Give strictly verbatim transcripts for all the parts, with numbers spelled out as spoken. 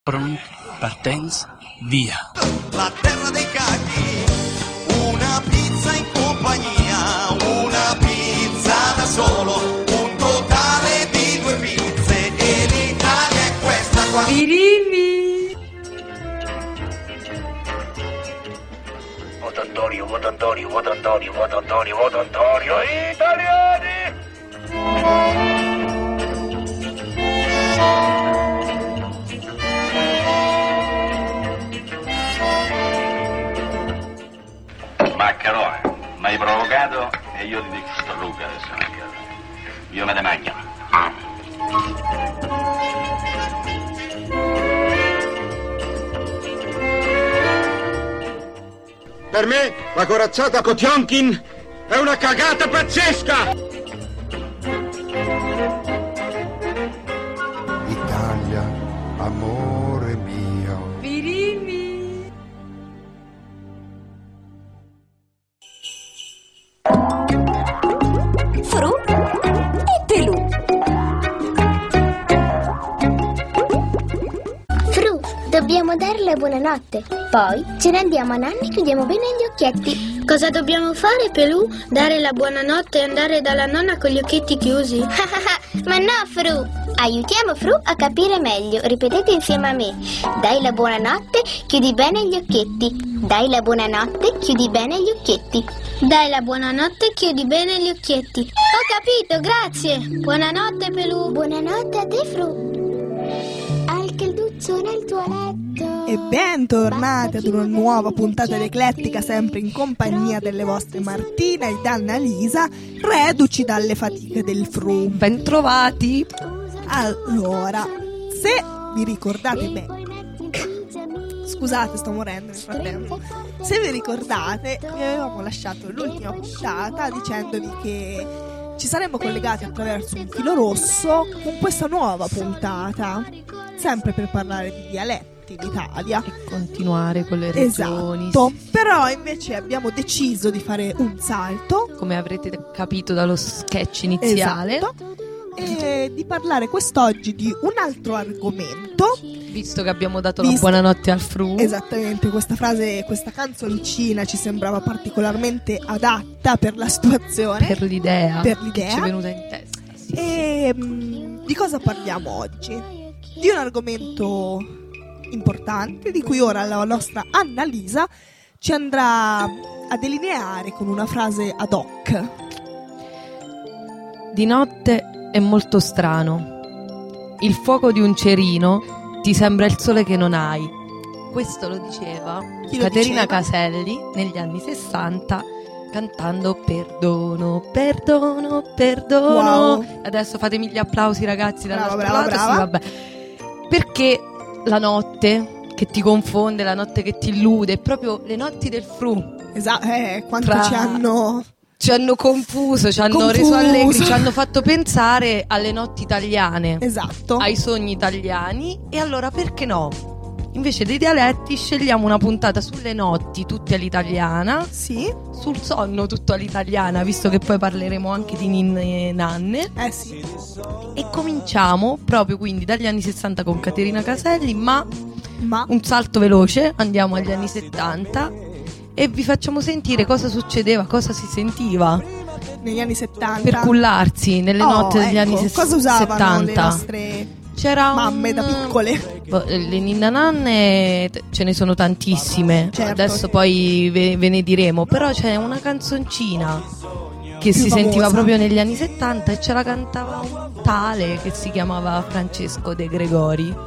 Pronti, partenza, via. La terra dei cacchi, una pizza in compagnia, una pizza da solo, un totale di due pizze e l'Italia è questa qua. Virini! Voto Antonio, voto Antonio, voto Antonio, voto Antonio, voto Antonio, italiani! Maccherone, mi hai provocato e io ti distruggo adesso, Maccherone. Io me ne mangio. Ah. Per me la corazzata Potionkin è una cagata pazzesca! Italia, amore mio. Virini! Fru e Pelù. Fru, dobbiamo dare la buonanotte. Poi ce ne andiamo a nanna e chiudiamo bene gli occhietti. Cosa dobbiamo fare, Pelù? Dare la buonanotte e andare dalla nonna con gli occhietti chiusi? Ma no, Fru! Aiutiamo Fru a capire meglio. Ripetete insieme a me. Dai la buonanotte, chiudi bene gli occhietti. Dai la buonanotte, chiudi bene gli occhietti. Dai la buonanotte e chiudi bene gli occhietti. Ho capito, grazie. Buonanotte, Pelù. Buonanotte a te, Fru. Al calduccio nel tuo letto. E bentornati ad una nuova puntata di Eclettica, sempre in compagnia delle vostre Martina ed Annalisa, reduci dalle fatiche del Fru. Bentrovati! Allora, se vi ricordate bene, scusate, sto morendo nel frattempo. Se vi ricordate, vi avevamo lasciato l'ultima puntata dicendovi che ci saremmo collegati attraverso un filo rosso con questa nuova puntata, sempre per parlare di dialetti d'Italia e continuare con le regioni. Esatto. Però invece abbiamo deciso di fare un salto, come avrete capito dallo sketch iniziale. Esatto. E di parlare quest'oggi di un altro argomento, visto che abbiamo dato visto, la buonanotte al Fru. Esattamente, questa frase, questa canzoncina ci sembrava particolarmente adatta per la situazione, per l'idea, per l'idea. che ci è venuta in testa. Sì, e mh, di cosa parliamo oggi? Di un argomento importante di cui ora la nostra Annalisa ci andrà a delineare con una frase ad hoc. Di notte è molto strano. Il fuoco di un cerino ti sembra il sole che non hai. Questo lo diceva Chi lo Caterina diceva? Caselli negli anni sessanta, cantando Perdono, perdono, perdono. Wow. Adesso fatemi gli applausi, ragazzi, dall'altro Brava, brava, lato. brava. Sì, vabbè. Perché la notte che ti confonde, la notte che ti illude, proprio le notti del Fru. Esatto, eh, quanto Tra- ci hanno Ci hanno confuso, ci hanno Confuso. reso allegri, ci hanno fatto pensare alle notti italiane, esatto. ai sogni italiani. E allora perché no? Invece dei dialetti scegliamo una puntata sulle notti tutte all'italiana, Sì. sul sonno tutto all'italiana, visto che poi parleremo anche di ninne e nanne. Eh sì. E cominciamo proprio quindi dagli anni sessanta con Caterina Caselli, ma Ma un salto veloce, andiamo agli anni settanta e vi facciamo sentire cosa succedeva, cosa si sentiva negli anni settanta per cullarsi nelle Oh, notte degli ecco, anni ses- cosa usavano settanta. le nostre C'era mamme un- da piccole? Boh, le ninna nanne t- ce ne sono tantissime, Certo. adesso poi ve, ve ne diremo, però c'è una canzoncina che Più si famosa. sentiva proprio negli anni settanta e ce la cantava un tale che si chiamava Francesco De Gregori.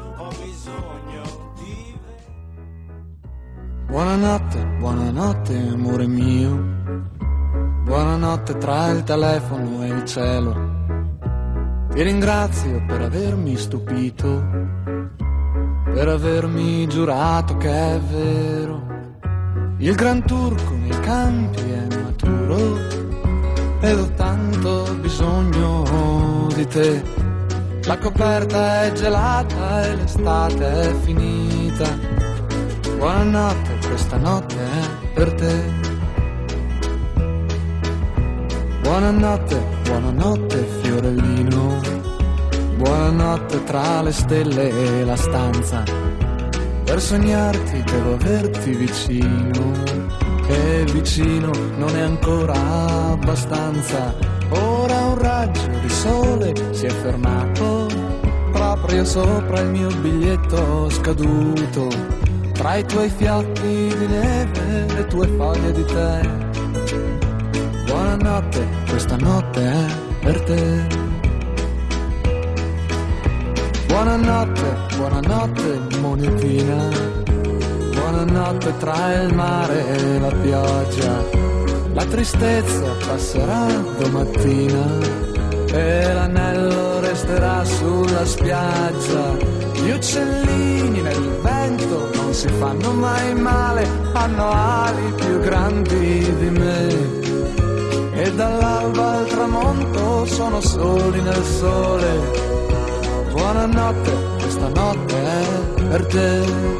Buonanotte, buonanotte amore mio, buonanotte tra il telefono e il cielo. Ti ringrazio per avermi stupito, per avermi giurato che è vero. Il gran turco nei campi è maturo ed ho tanto bisogno di te. La coperta è gelata e l'estate è finita. Buonanotte, questa notte è per te. Buonanotte, buonanotte fiorellino, buonanotte tra le stelle e la stanza. Per sognarti devo averti vicino, e vicino non è ancora abbastanza. Ora un raggio di sole si è fermato proprio sopra il mio biglietto scaduto, tra i tuoi fiocchi di neve e le tue foglie di tè. Buonanotte, questa notte è per te. Buonanotte, buonanotte monetina, buonanotte tra il mare e la pioggia. La tristezza passerà domattina e l'anello resterà sulla spiaggia. Gli uccellini nel vento non si fanno mai male, hanno ali più grandi di me. E dall'alba al tramonto sono soli nel sole. Buonanotte, questa notte è per te.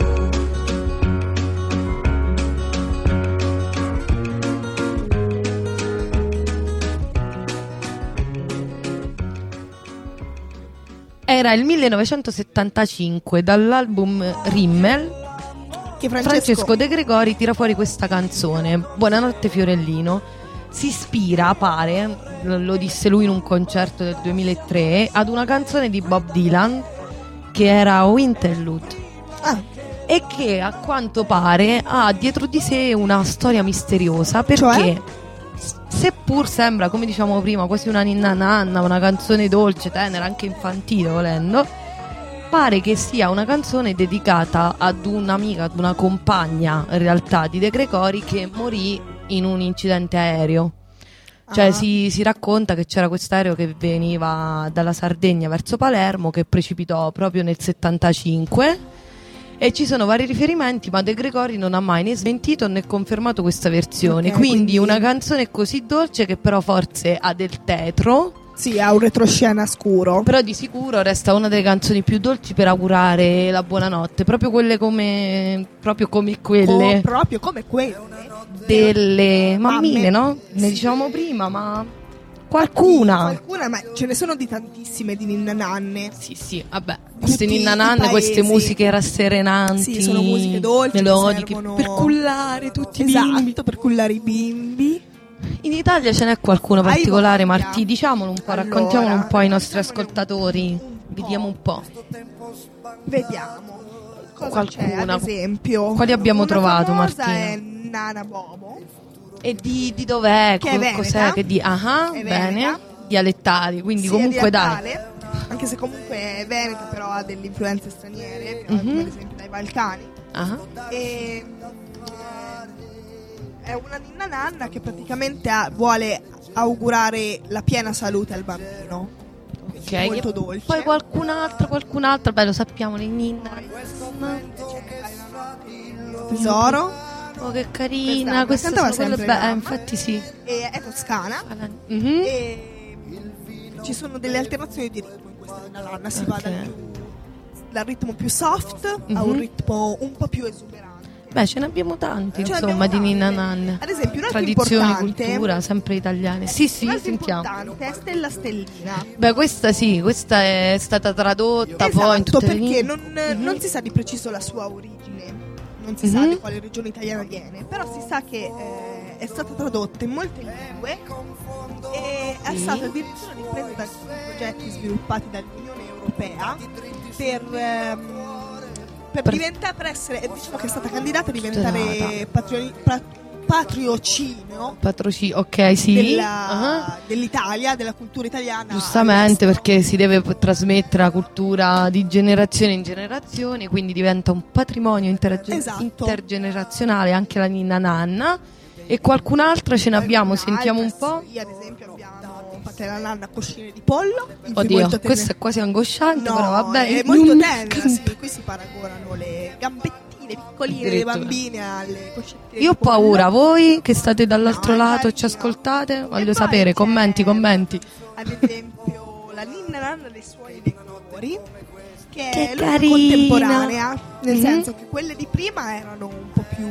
Era il millenovecentosettantacinque, dall'album Rimmel che Francesco... Francesco De Gregori tira fuori questa canzone, Buonanotte Fiorellino. Si ispira, pare, lo disse lui in un concerto del duemilatré, ad una canzone di Bob Dylan che era Winterlude, ah. e che a quanto pare ha dietro di sé una storia misteriosa, perché cioè? seppur sembra, come diciamo prima, quasi una ninna nanna, una canzone dolce, tenera, anche infantile volendo, pare che sia una canzone dedicata ad un'amica, ad una compagna in realtà di De Gregori, che morì in un incidente aereo. Cioè ah. si, si racconta che c'era quest'aereo che veniva dalla Sardegna verso Palermo, che precipitò proprio nel settantacinque, e ci sono vari riferimenti, ma De Gregori non ha mai né smentito né confermato questa versione. Okay, quindi, quindi una canzone così dolce che però forse ha del tetro. Sì, ha un retroscena scuro. Però di sicuro resta una delle canzoni più dolci per augurare la buonanotte. Proprio quelle come Proprio come quelle oh, Proprio come quelle delle mammine, no? Ne sì. dicevamo prima, ma qualcuna Qualcuna, ma ce ne sono di tantissime di ninna nanne. Sì, sì, vabbè. Queste ninna nanne, queste musiche rasserenanti. Sì, sono musiche dolci, melodiche, servono... per cullare tutti i esatto, bimbi. per cullare i bimbi. In Italia ce n'è qualcuno particolare, Martì? Diciamolo un po', allora, raccontiamolo un po' ai nostri ascoltatori. Vediamo un po'. Vediamo. Cosa qualcuna. c'è, ad esempio? Quali abbiamo una trovato, Martina? Martina? È Nana Bobo. E di, di dov'è? Che è Cos'è? Che di ah, bene. Dialettali, quindi sì, comunque dai. Anche se comunque è veneta, però ha delle influenze straniere, mm-hmm. come ad esempio dai Balcani. Uh-huh. E è una ninna nanna che praticamente ha, vuole augurare la piena salute al bambino. Ok, molto dolce. Poi qualcun'altra, qualcun'altra, beh, lo sappiamo, le ninna. Tesoro. Oh, che carina, questa sono quelle belle, eh, infatti sì. E è toscana. Mm-hmm. E ci sono delle alternazioni di ritmo in questa ninna nanna, si okay. va dal, dal ritmo più soft mm-hmm. a un ritmo un po' più esuberante. Beh, ce ne abbiamo tanti, ce insomma, di ninna nanne. Ad esempio, un altro tradizioni, importante, cultura, sempre italiane. Sì, sì, un sentiamo. importante è Stella Stellina. Beh, questa sì, questa è stata tradotta esatto, poi in tutte perché le non, mm-hmm. non si sa di preciso la sua origine, non si mm-hmm. sa di quale regione italiana viene, però si sa che eh, è stata tradotta in molte lingue e sì. è stata addirittura ripresa da alcuni progetti sviluppati dall'Unione Europea per... Ehm, Per, per diventare, per essere, diciamo che è stata candidata a diventare patrio, patrocinio patrocinio, ok, sì, della, uh-huh. dell'Italia, della cultura italiana. Giustamente, perché si deve trasmettere la cultura di generazione in generazione, quindi diventa un patrimonio interge- esatto. intergenerazionale anche la ninna nanna. E qualcun'altra ce ne abbiamo, sentiamo un po'. Sì, ad esempio abbiamo fatta la nanna coscine di pollo. Oddio, questo è quasi angosciante, no, però vabbè. È molto tenera, sì, qui si paragonano le gambettine piccoline delle bambine alle coscettine. Io ho paura, voi che state dall'altro no, lato e ci ascoltate, voglio sapere, commenti, commenti. Ad esempio la ninna nanna dei suoni dei colori, che, che è carina, contemporanea, nel mm-hmm. senso che quelle di prima erano un po' più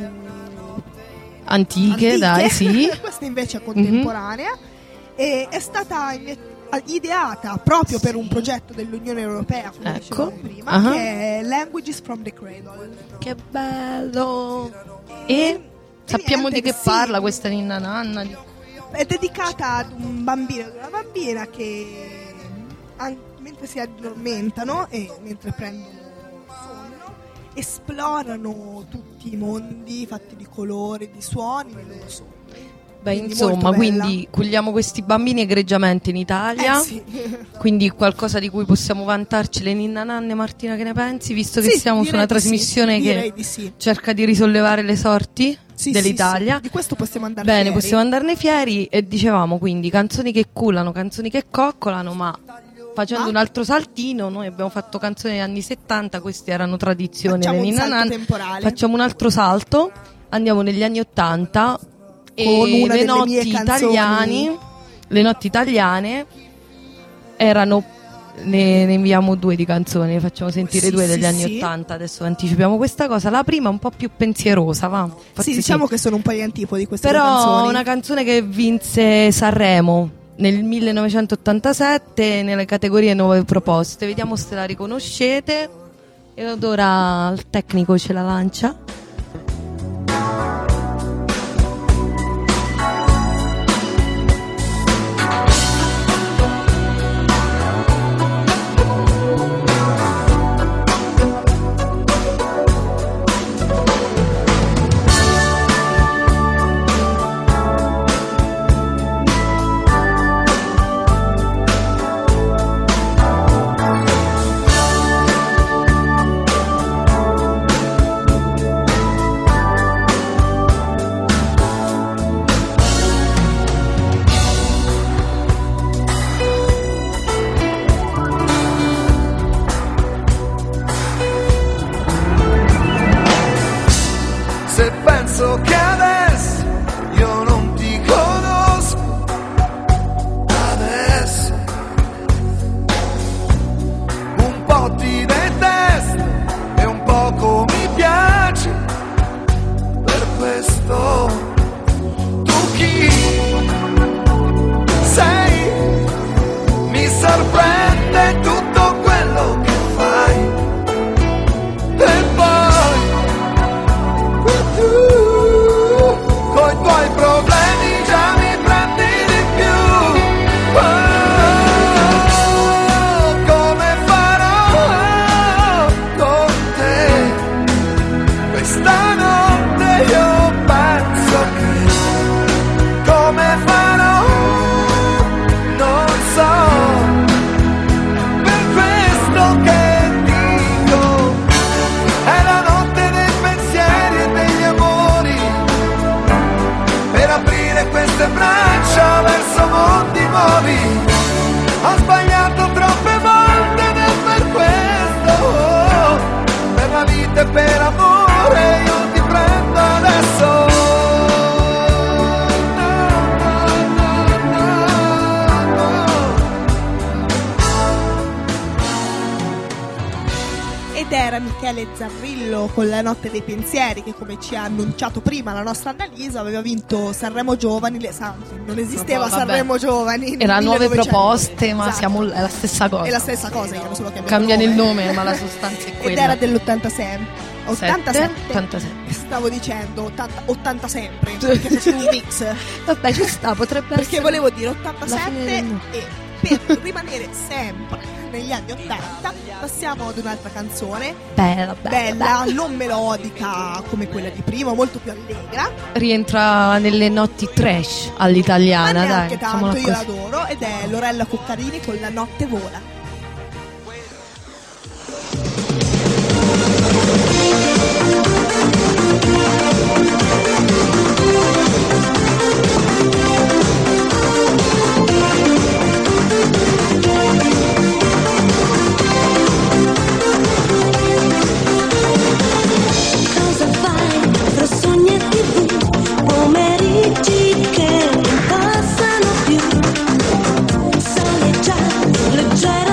antiche, antiche. dai, sì. Questa invece è contemporanea mm-hmm. e è stata ideata proprio per un progetto dell'Unione Europea, come ecco. dicevamo prima, Uh-huh. che è Languages from the Cradle. Che bello! E sappiamo niente, di che sì. parla questa ninna nanna? Di... È dedicata ad un bambino e ad una bambina che an- mentre si addormentano e mentre prendono sonno esplorano tutti i mondi fatti di colori, di suoni nei loro sogni. Beh, Quindi insomma, molto bella. quindi culiamo questi bambini egregiamente in Italia. Eh, sì. Quindi qualcosa di cui possiamo vantarci le ninna nanne. Martina, che ne pensi? Visto che Sì, siamo su direi una di trasmissione sì, che direi di sì. cerca di risollevare le sorti Sì, dell'Italia. sì, sì. Di questo possiamo andare Bene, fieri. possiamo andarne fieri. E dicevamo quindi canzoni che cullano, canzoni che coccolano, ma facendo Ma? un altro saltino, noi abbiamo fatto canzoni degli anni settanta, queste erano tradizioni Facciamo le un ninna salto nanne. temporale. Facciamo un altro salto, andiamo negli anni ottanta e Con una le delle notti mie canzoni. italiane, le notti italiane erano, ne, ne inviamo due di canzoni, ne facciamo sentire Sì, due degli sì, anni sì. ottanta, adesso anticipiamo questa cosa. La prima è un po' più pensierosa, va? Forse Sì, diciamo che sono un po' gli antipodi queste due però canzoni. una canzone che vinse Sanremo nel millenovecentottantasette nelle categorie nuove proposte. Vediamo se la riconoscete. E ad ora il tecnico ce la lancia. Se penso che adesso io non ti conosco, adesso un po' ti detesto e un poco mi piace, per questo tu chi sei? Mi sorprende tutto quello che fai e poi tu, coi tuoi problemi già mi prendi di più. Oh, come farò con te questa notte? Io penso che come farò non so, per questo che dico è la notte dei pensieri e degli amori, per aprire queste braccia verso mondi nuovi. Ho sbagliato troppe volte ed è per questo, oh, per la vita e per amore io ti prendo adesso. Ed era Michele Zarrillo con La notte dei pensieri, che come ci ha annunciato prima la nostra Annalisa aveva vinto Sanremo Giovani. Le, Santi, non esisteva No, vabbè. Sanremo Giovani. Era nel nuove millenovecento. proposte, ma Esatto. siamo, è la stessa cosa. È la stessa cosa, io solo che Cambiano il nome, ma la sostanza è quella. Ed era dell'ottantasei. ottantasette. ottantasette. Stavo dicendo ottanta, ottanta sempre, perché facevo un mix. Vabbè, ci sta, potrebbe Perché essere. volevo dire la fine ottantasette del- e per rimanere sempre negli anni ottanta passiamo ad un'altra canzone Bella, bella, bella, non melodica come quella di prima, molto più allegra, Rientra nelle notti trash ma all'italiana, dai. neanche tanto, diciamola io così. l'adoro, ed è Lorella Cuccarini con La notte vola. Cosa fai tra sogni e tv? Pomeriggi che non passano più. Sale già leggera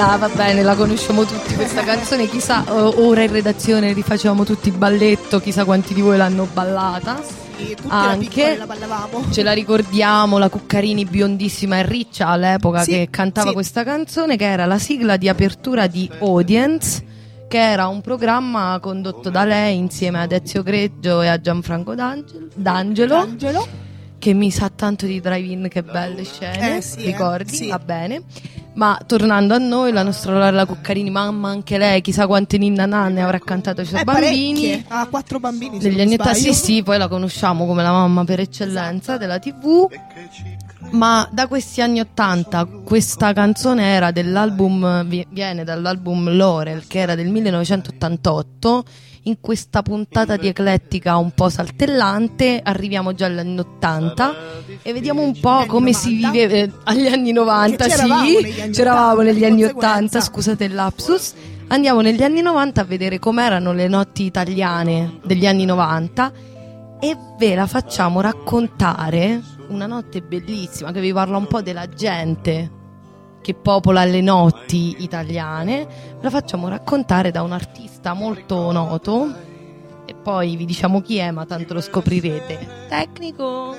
Ah, va bene, la conosciamo tutti questa canzone, chissà, ora in redazione rifacevamo tutti il balletto, chissà quanti di voi l'hanno ballata. Sì, tutti anche la ballavamo. Ce la ricordiamo, la Cuccarini biondissima e riccia all'epoca, sì, che cantava sì. questa canzone, che era la sigla di apertura di Audience, che era un programma condotto da lei insieme ad Ezio Greggio e a Gianfranco D'Angelo, D'Angelo, D'Angelo. Che mi sa tanto di Drive-In, che belle scene, eh, sì, ricordi? Eh, sì. Va bene. Ma tornando a noi, la nostra Lola Cuccarini, mamma anche lei, chissà quante ninna nanne avrà cantato ai suoi eh, bambini. Ha quattro bambini. Negli anni ottanta, sì, sì, poi la conosciamo come la mamma per eccellenza della tivù. Ma da questi anni ottanta questa canzone era dell'album, viene dall'album Laurel, che era del millenovecentottantotto. In questa puntata di Eclettica un po' saltellante arriviamo già agli anni ottanta e vediamo un po' come si vive eh, agli anni novanta. Sì, c'eravamo negli anni ottanta, scusate il lapsus. Andiamo negli anni novanta a vedere com'erano le notti italiane degli anni novanta e ve la facciamo raccontare, una notte bellissima che vi parla un po' della gente che popola le notti italiane. La facciamo raccontare da un artista molto noto e poi vi diciamo chi è, ma tanto lo scoprirete. Tecnico.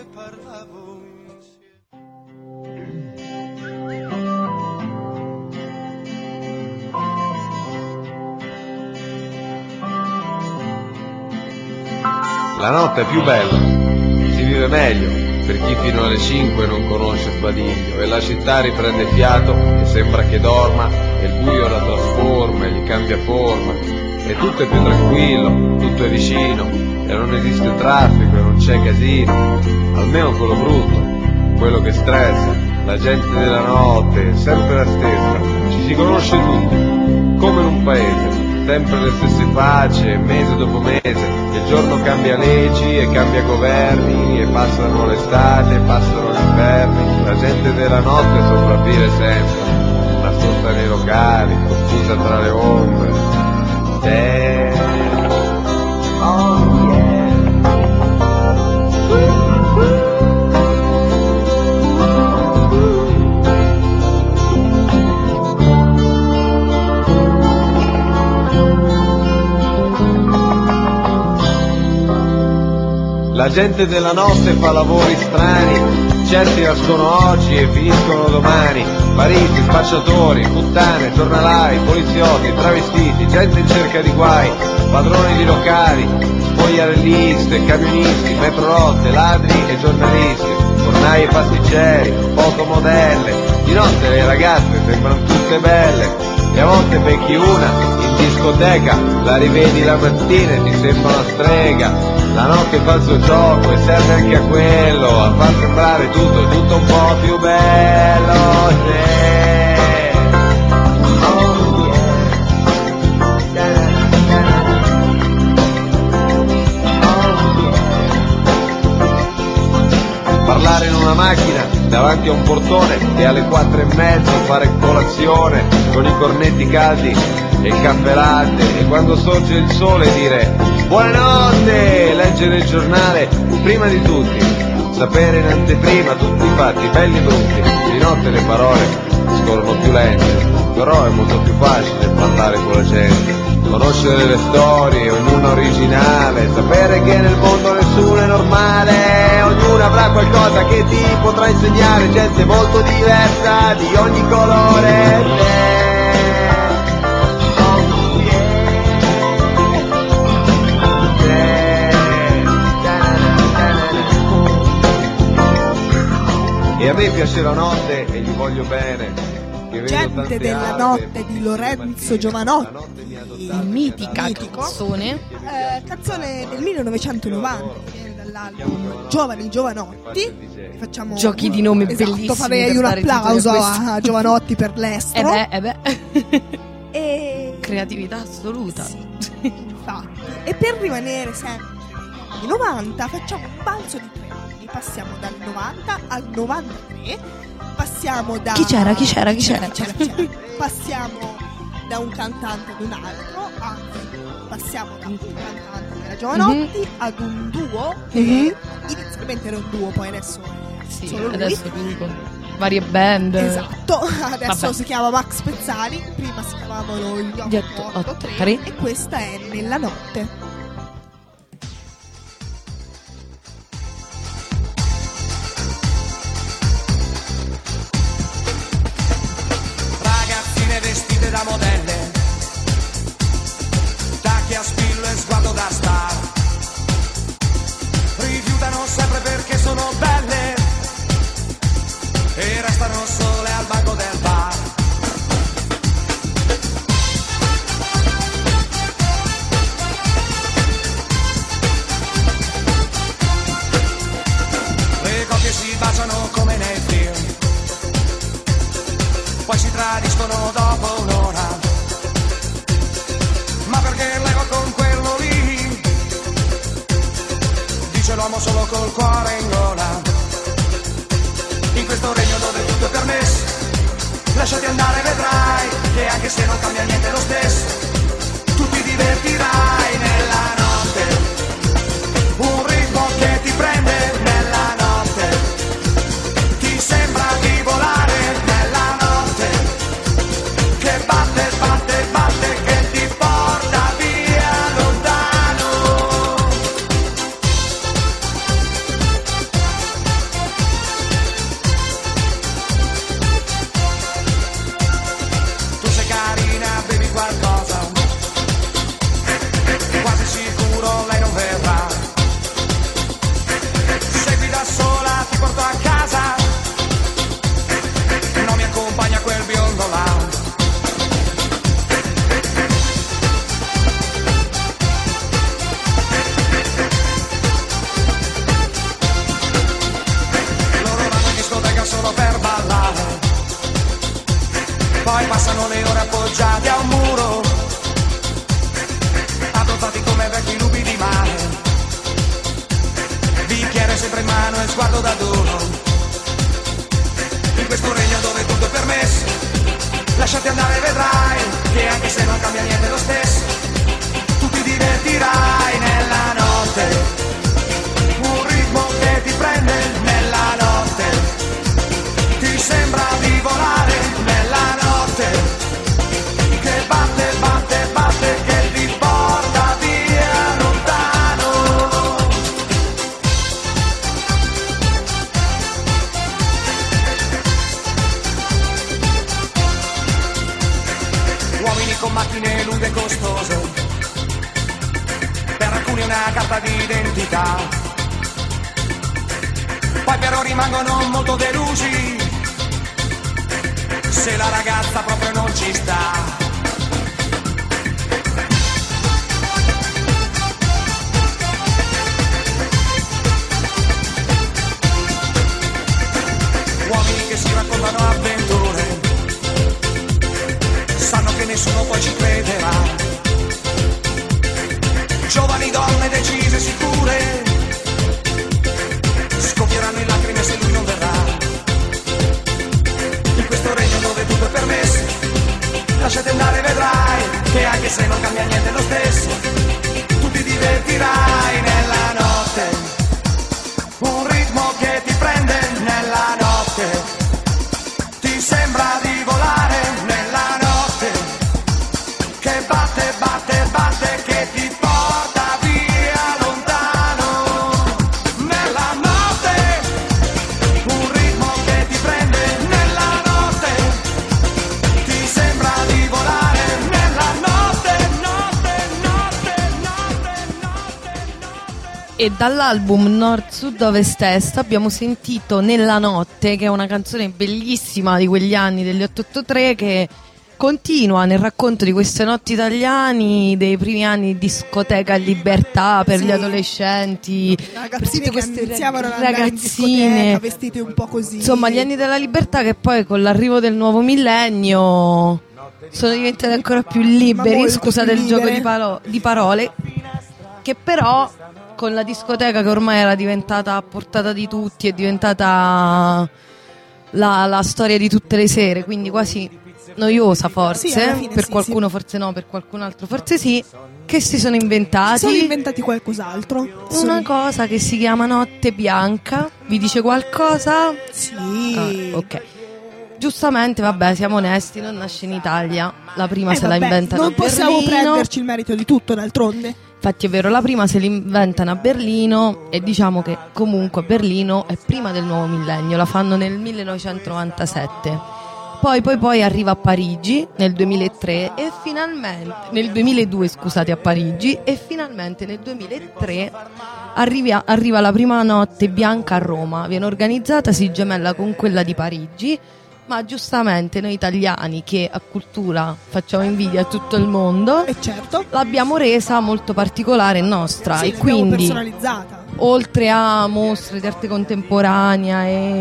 La notte è più bella, si vive meglio per chi fino alle cinque non conosce Sbadiglio, e la città riprende fiato e sembra che dorma, e il buio la trasforma e gli cambia forma, e tutto è più tranquillo, tutto è vicino, e non esiste traffico e non c'è casino, almeno quello brutto, quello che stressa, la gente della notte è sempre la stessa, ci si conosce tutti, come in un paese, sempre le stesse facce, mese dopo mese, il giorno cambia leggi e cambia governi, e passano l'estate, passano gli inverni, la gente della notte sopravvive sempre, nascosta nei locali, confusa tra le ombre. Te... Oh yeah. La gente della notte fa lavori strani, certi nascono oggi e finiscono domani, mariti, spacciatori, puttane, giornalai, poliziotti, travestiti, gente in cerca di guai, padroni di locali, spogliarelliste, camionisti, metrorotte, ladri e giornalisti, fornai e pasticceri, fotomodelle, di notte le ragazze sembrano tutte belle, e a volte becchi una in discoteca, la rivedi la mattina e ti sembra una strega. La notte fa il suo gioco e serve anche a quello, a far sembrare tutto, tutto un po' più bello. Yeah. Oh, yeah. Oh, yeah. Parlare in una macchina davanti a un portone e alle quattro e mezzo fare colazione con i cornetti caldi e il caffè latte, e quando sorge il sole dire buonanotte, leggere il giornale prima di tutti, sapere in anteprima tutti i fatti belli e brutti, di notte le parole scorrono più lente, però è molto più facile parlare con la gente, conoscere le storie, ognuna originale, sapere che nel mondo nessuno è normale, ognuno avrà qualcosa che ti potrà insegnare, gente molto diversa di ogni colore. E a me piace la notte e gli voglio bene. Gente della notte di Lorenzo Giovanotti, mitica mitico, canzone, eh, canzone del millenovecentonovanta, viene dall'album Giovani Giovanotti. Facciamo giochi di nome esatto, bellissimi. Farei un applauso a Giovanotti per l'estro. Eh beh, eh beh. E... creatività assoluta. Sì, infatti. E per rimanere sempre negli novanta facciamo un balzo di tre anni, passiamo dal novanta al novantatré, passiamo da... Chi c'era, chi c'era, chi c'era? Chi c'era, chi c'era. Passiamo da un cantante ad un altro, anzi, passiamo da un cantante che era Giovanotti mm-hmm. ad un duo, che mm-hmm. inizialmente era un duo, poi adesso è sì, solo lui. Adesso lui con... varie band. Esatto, adesso Vabbè. si chiama Max Pezzali, prima si chiamavano gli Gli otto otto tre tre. e questa è Nella notte. Ragazzine vestite da modelle, tacchi a spillo e sguardo da star, rifiutano sempre perché sono belle e restano sole al banco del bar. Le coppie si baciano come nei film, poi si tradiscono dopo un'ora, ma perché levo con quello lì, dice l'uomo solo col cuore in gola. In questo regno dove tutto è permesso, lasciati andare, vedrai che anche se non cambia niente lo stesso, tu ti divertirai nella notte, un ritmo che ti prende nella notte, ti sembra di volare nella notte, che batte, batte, batte, che ti porta via lontano. Tu sei carina, bevi qualcosa, quasi sicuro lei non verrà. Segui da sola, ti porto a casa, non mi accompagna quel biondo là. Loro vanno in discoteca solo per ballare, poi passano le ore appoggiati a un muro, abbronzati come vecchi lupi di mare, bicchiere sempre in mano e sguardo da duro. In questo regno dove tutto è permesso, lasciati andare, vedrai che anche se non cambia niente lo stesso, tu ti divertirai nella notte, un ritmo che ti prende nella notte, ti sembra di volare nella notte, che batte, batte, batte, che ti porta via lontano. Uomini con macchine lunghe e costose, per alcuni una carta d'identità, poi però rimangono molto delusi se la ragazza proprio non ci sta. Uomini che si raccontano avventure, sanno che nessuno poi ci crederà. Giovani donne decise, sicure, scoppieranno in lacrime se lui non verrà. In questo regno dove tutto è permesso, lasciati andare, vedrai che anche se non cambia niente lo stesso, tu ti divertirai nella notte, un ritmo che ti prende nella notte, ti sembra di volare nella notte, che batte, batte, batte, che ti porta via lontano nella notte, un ritmo che ti prende nella notte, ti sembra di volare nella notte, notte, notte, notte, notte, notte. E dall'album Nord, Sud, Ovest, Est abbiamo sentito Nella notte, che è una canzone bellissima di quegli anni degli otto otto tre, che continua nel racconto di queste notti italiani dei primi anni di discoteca libertà per Sì. gli adolescenti, Ragazzine per che tutte iniziavano ad andare in ragazzine, discoteca vestite un po' così. insomma gli anni della libertà che poi con l'arrivo del nuovo millennio sono diventati ancora più liberi, molto scusate più il gioco libere. di, palo- di parole, che però con la discoteca che ormai era diventata a portata di tutti, è diventata la, la storia di tutte le sere, quindi quasi noiosa forse, Sì, alla fine per sì, qualcuno sì. forse no, per qualcun altro forse sì, che si sono inventati Sono inventati qualcos'altro. una Sono- cosa che si chiama Notte Bianca. Vi dice qualcosa? Sì. Ah, ok. Giustamente, vabbè, siamo onesti, non nasce in Italia. La prima Eh, se la vabbè, inventano non a possiamo Berlino. prenderci il merito di tutto, d'altronde. Infatti è vero, la prima se l'inventano a Berlino e diciamo che comunque Berlino è prima del nuovo millennio, la fanno nel millenovecentonovantasette. Poi poi poi arriva a Parigi nel duemilatré e finalmente nel duemiladue, scusate, a Parigi, e finalmente nel duemilatré arriva, arriva la prima Notte Bianca a Roma. Viene organizzata, si gemella con quella di Parigi, ma giustamente noi italiani che a cultura facciamo invidia a tutto il mondo, E certo, l'abbiamo resa molto particolare e nostra, sì, e l'abbiamo quindi personalizzata. oltre a mostre di arte contemporanea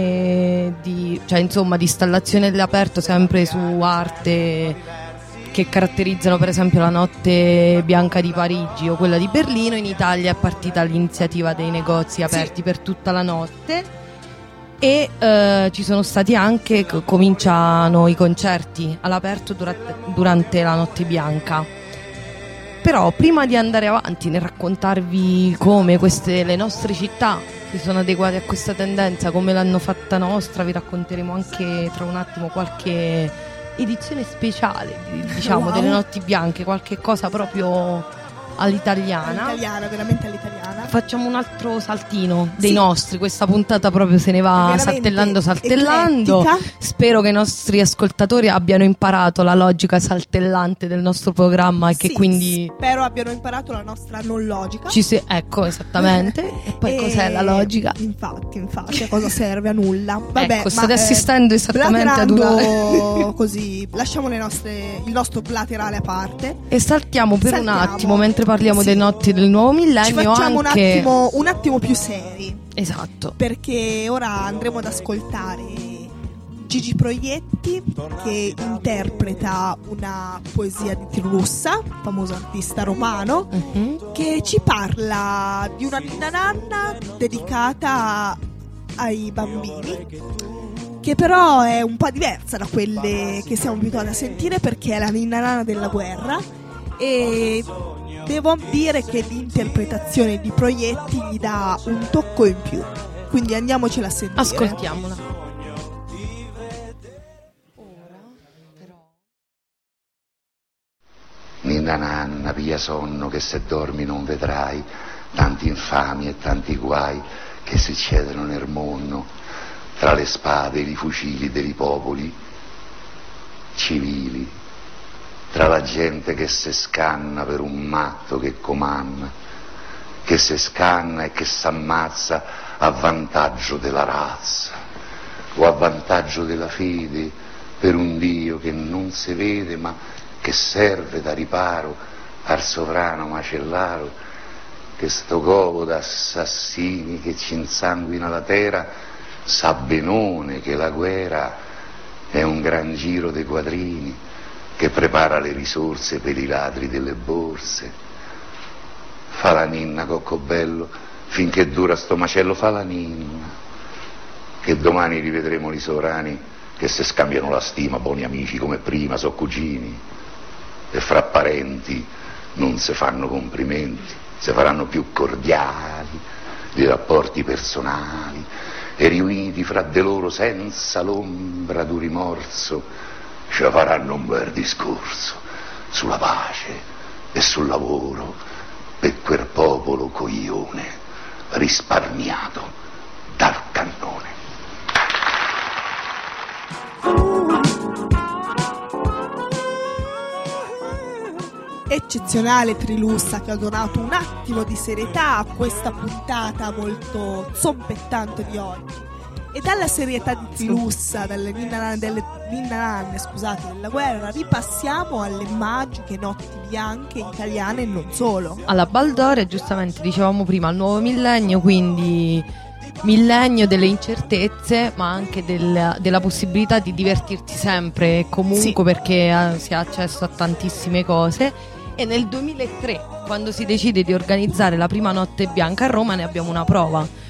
e di, cioè insomma di installazioni all'aperto sempre su arte che caratterizzano per esempio la Notte Bianca di Parigi o quella di Berlino, in Italia è partita l'iniziativa dei negozi aperti per tutta la notte. E eh, ci sono stati anche, co- cominciano i concerti all'aperto durante, durante la Notte Bianca. Però prima di andare avanti nel raccontarvi come queste, le nostre città si sono adeguate a questa tendenza, come l'hanno fatta nostra, vi racconteremo anche tra un attimo qualche edizione speciale, di- diciamo, Wow. delle Notti Bianche, qualche cosa proprio all'italiana. All'italiana, veramente all'italiana. Facciamo un altro saltino dei Sì. nostri, questa puntata proprio se ne va Veramente saltellando saltellando. eclettica. Spero che i nostri ascoltatori abbiano imparato la logica saltellante del nostro programma e che Sì, quindi spero abbiano imparato la nostra non logica. ci si... ecco, esattamente. E poi E- cos'è la logica? Infatti, infatti, a cosa serve? A nulla. Vabbè, Ecco, ma, state eh, assistendo esattamente ad una... blaterando così, lasciamo le nostre, il nostro blaterale a parte. E saltiamo per Saltiamo. un attimo, mentre parliamo Sì. dei notti del nuovo Ci millennio, facciamo anche... un attimo, un attimo più seri, Esatto. perché ora andremo ad ascoltare Gigi Proietti, che interpreta una poesia di Tirussa, famoso artista romano, Mhm. che ci parla di una ninna nanna dedicata ai bambini, che però è un po' diversa da quelle che siamo abituati a sentire, perché è la ninna nanna della guerra, e devo dire che l'interpretazione di Proietti gli dà un tocco in più, quindi andiamocela a sentire. Ascoltiamola. Ninna nanna, via sonno che se dormi non vedrai tanti infami e tanti guai che si succedono nel mondo, tra le spade e i fucili dei popoli civili, tra la gente che si scanna per un matto che comanda, che si scanna e che s'ammazza a vantaggio della razza o a vantaggio della fede per un Dio che non si vede ma che serve da riparo al sovrano macellaro, che sto covo d'assassini che ci insanguina la terra sa benone che la guerra è un gran giro dei quadrini che prepara le risorse per i ladri delle borse. Fa la ninna, coccobello, finché dura sto macello, fa la ninna, che domani rivedremo i sovrani che se scambiano la stima, buoni amici come prima, so cugini, e fra parenti non si fanno complimenti, si faranno più cordiali di rapporti personali, e riuniti fra de loro senza l'ombra d'un rimorso ci faranno un bel discorso sulla pace e sul lavoro per quel popolo coglione risparmiato dal cannone. Eccezionale Trilussa, che ha donato un attimo di serietà a questa puntata molto zompettante di oggi. E dalla serietà di Trilussa, dalle ninna nanne, delle ninna nanne, scusate, della guerra, ripassiamo alle magiche notti bianche italiane e non solo. Alla Baldoria, giustamente dicevamo prima, il nuovo millennio, quindi millennio delle incertezze, ma anche del, della possibilità di divertirti sempre e comunque, Sì. perché eh, si ha accesso a tantissime cose. E nel duemilatré, quando si decide di organizzare la prima Notte Bianca a Roma, ne abbiamo una prova.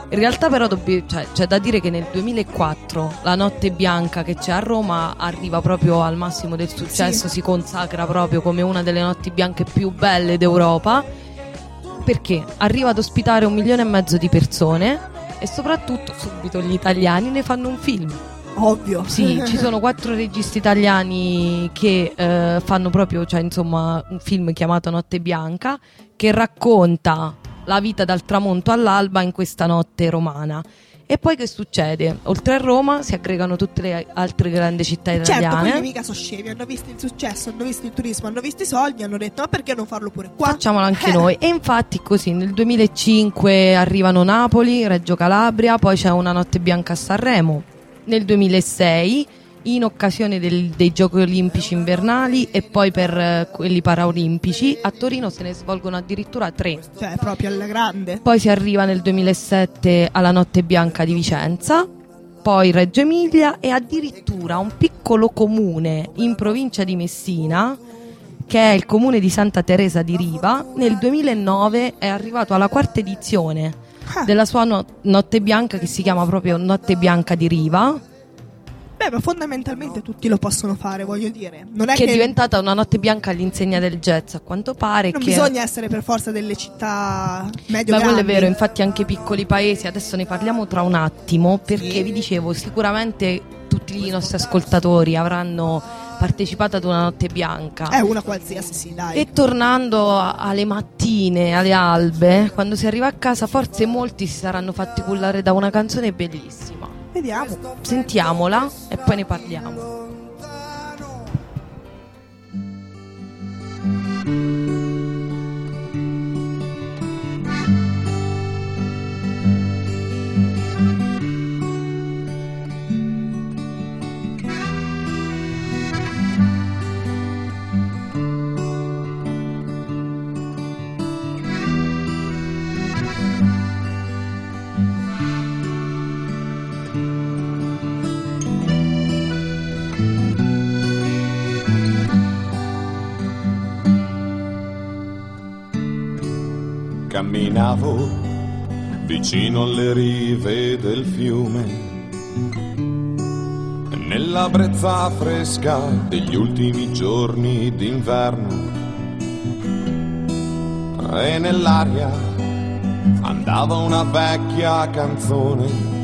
In realtà però dobbi- cioè, c'è da dire che nel duemilaquattro la Notte Bianca che c'è a Roma arriva proprio al massimo del successo, sì. Si consacra proprio come una delle notti bianche più belle d'Europa, perché arriva ad ospitare un milione e mezzo di persone e soprattutto subito gli italiani ne fanno un film. Ovvio. Sì, ci sono quattro registi italiani che eh, fanno proprio, cioè insomma, un film chiamato Notte Bianca che racconta la vita dal tramonto all'alba in questa notte romana. E poi che succede? Oltre a Roma si aggregano tutte le altre grandi città italiane. Certo, quelli mica sono scemi, hanno visto il successo, hanno visto il turismo, hanno visto i soldi, hanno detto ma perché non farlo pure qua? Facciamolo anche eh. noi. E infatti così nel duemilacinque arrivano Napoli, Reggio Calabria, poi c'è una Notte Bianca a Sanremo. Nel duemilasei in occasione del, dei Giochi Olimpici invernali e poi per uh, quelli paraolimpici a Torino se ne svolgono addirittura tre, cioè proprio alla grande. Poi si arriva nel duemilasette alla Notte Bianca di Vicenza, poi Reggio Emilia e addirittura un piccolo comune in provincia di Messina che è il comune di Santa Teresa di Riva nel duemilanove è arrivato alla quarta edizione ah. della sua no- Notte Bianca che si chiama proprio Notte Bianca di Riva. Beh, ma fondamentalmente tutti lo possono fare, voglio dire. Non è che, che è diventata una notte bianca all'insegna del jazz, a quanto pare. Non che bisogna essere per forza delle città medio ma grandi. quello è vero, infatti anche i piccoli paesi, adesso ne parliamo tra un attimo, perché sì. vi dicevo, sicuramente tutti i nostri ascoltatori avranno partecipato ad una notte bianca. È una qualsiasi, sì, dai. E tornando a- alle mattine, alle albe, quando si arriva a casa, forse molti si saranno fatti cullare da una canzone bellissima. Vediamo. Sentiamola e poi ne parliamo. Camminavo vicino alle rive del fiume, nella brezza fresca degli ultimi giorni d'inverno, e nell'aria andava una vecchia canzone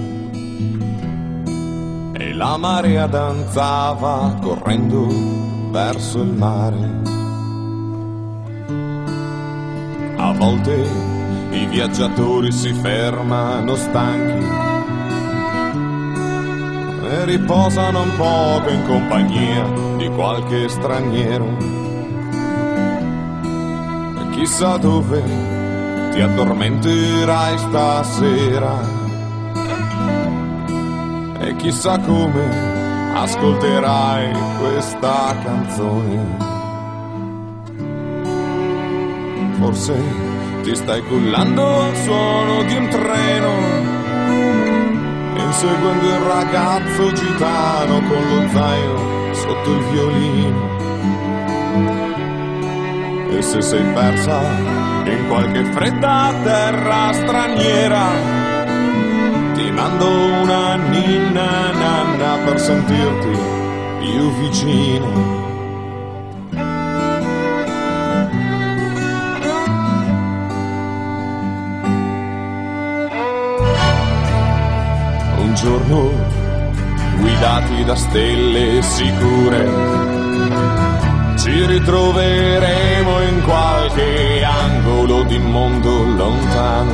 e la marea danzava correndo verso il mare. A volte i viaggiatori si fermano stanchi e riposano un poco in compagnia di qualche straniero. E chissà dove ti addormenterai stasera e chissà come ascolterai questa canzone. Forse ti stai cullando al suono di un treno, inseguendo il ragazzo gitano con lo zaino sotto il violino. E se sei persa in qualche fredda terra straniera, ti mando una ninna nanna per sentirti più vicino. Un giorno, guidati da stelle sicure, ci ritroveremo in qualche angolo di mondo lontano,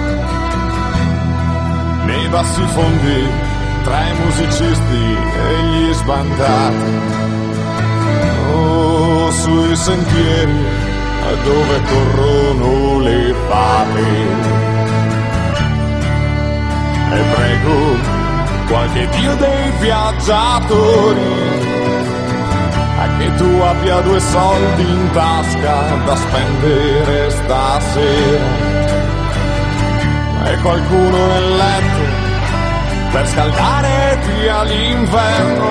nei bassi fondi tra i musicisti e gli sbandati, o sui sentieri dove corrono le fate. E prego qualche dio dei viaggiatori a che tu abbia due soldi in tasca da spendere stasera, e qualcuno nel letto per scaldare via l'inverno,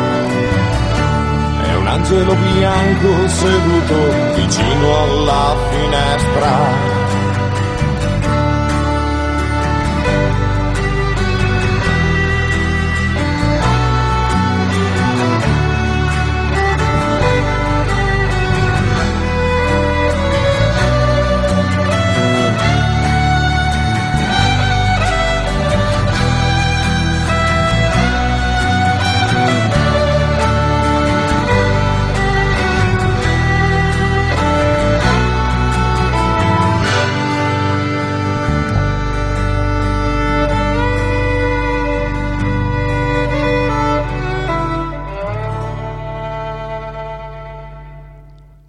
e un angelo bianco seduto vicino alla finestra.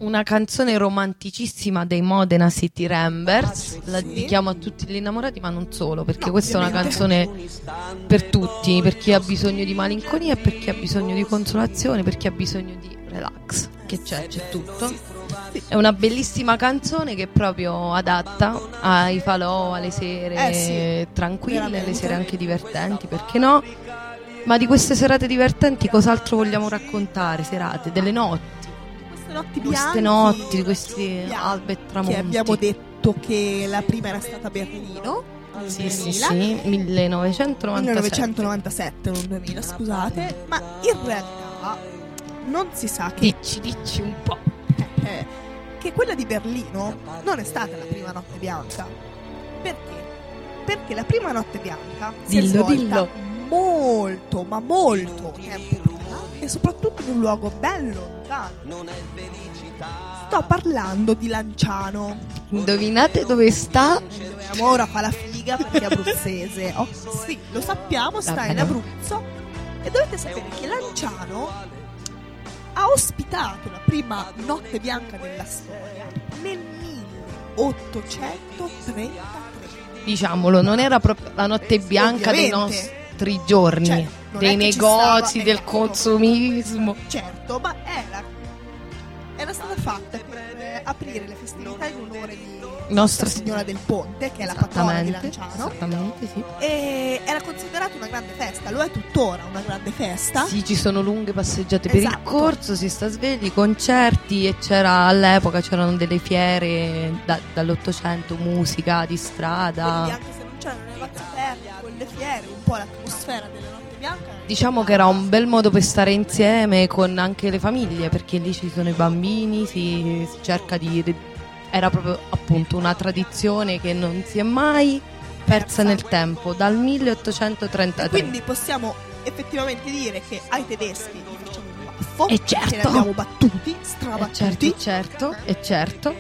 una canzone romanticissima dei Modena City Rambers, la dedichiamo a tutti gli innamorati, ma non solo, perché No, questa è una ovviamente. canzone per tutti, per chi ha bisogno di malinconia, per chi ha bisogno di consolazione, per chi ha bisogno di relax, che c'è, c'è tutto. È una bellissima canzone che è proprio adatta ai falò, alle sere Eh sì, tranquille, alle veramente. sere anche divertenti, perché no? Ma di queste serate divertenti cos'altro vogliamo raccontare? Serate, delle notti. Queste notti Queste bianche, notti, questi bianche, albe e tramonti. che abbiamo detto che la prima era stata a Berlino nel Sì, sì, duemila, sì, millenovecentonovantasette. millenovecentonovantasette, non duemila, scusate, ma in realtà non si sa che, Dici, dici un po'. eh, che quella di Berlino non è stata la prima notte bianca. Perché? Perché la prima notte bianca si è Dillo, svolta dillo. molto, ma molto tempo prima e soprattutto in un luogo bello lontano. Sto parlando di Lanciano. Indovinate dove sta? Dovevamo ora fa la figa perché è abruzzese. Oh, sì, lo sappiamo, sta Vabbè, in no. Abruzzo. E dovete sapere che Lanciano ha ospitato la prima notte bianca della storia nel milleottocentotrentatré. Diciamolo, non era proprio la notte bianca Ovviamente. dei nostri giorni, Cioè, non dei è che ci negozi, stava- del ecco. consumismo. Certo, ma era, era stata fatta per eh, aprire le festività in onore di Nostra Nostra Signora del Ponte, che è la patrona di Esattamente, Lanciano. esattamente, sì. E era considerata una grande festa, lo è tuttora una grande festa. Sì, ci sono lunghe passeggiate per il Esatto. corso, si sta svegli, concerti e c'era all'epoca c'erano delle fiere da- dall'Ottocento, musica di strada. Quindi anche se non c'erano negozi aperti, con le fiere, un po' l'atmosfera della notte bianca. Diciamo che era un bel modo per stare insieme con anche le famiglie, perché lì ci sono i bambini, si, si cerca di... Era proprio appunto una tradizione che non si è mai persa nel tempo, dal milleottocentotrentatré. Quindi possiamo effettivamente dire che ai tedeschi gli facciamo un baffo, E che certo. ne abbiamo battuti, E strabattuti. certo, certo, e certo.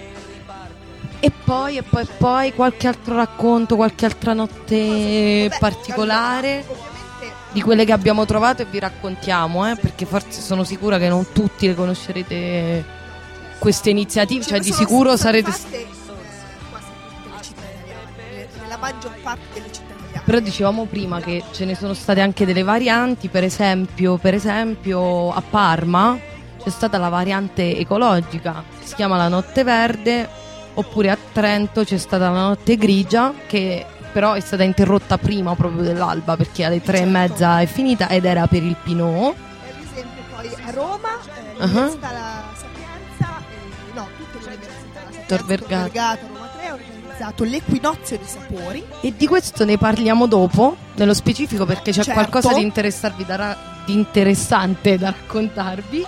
E poi, e poi, e poi qualche altro racconto, qualche altra notte Vabbè, particolare allora, ovviamente di quelle che abbiamo trovato e vi raccontiamo, eh, perché forse sono sicura che non tutti le conoscerete queste iniziative, ce cioè ne di sono sicuro state sarete... fatte, eh, quasi tutte le città italiane, nelle- nella maggior parte delle città italiane. Però dicevamo prima che ce ne sono state anche delle varianti, per esempio, per esempio a Parma c'è stata la variante ecologica, che si chiama la notte verde, oppure a Trento c'è stata la notte grigia, che però è stata interrotta prima proprio dell'alba, perché alle tre e mezza è finita ed era per il Pinot. Ad esempio poi a Roma, eh, Uh-huh. l'Università La Sapienza, eh, no, tutte le università, la Sapienza, Tor Vergata. Tor Vergata, Roma tre, ha organizzato l'equinozio di sapori. E di questo ne parliamo dopo, nello specifico, perché c'è Certo. qualcosa di, interessarvi da ra- di interessante da raccontarvi.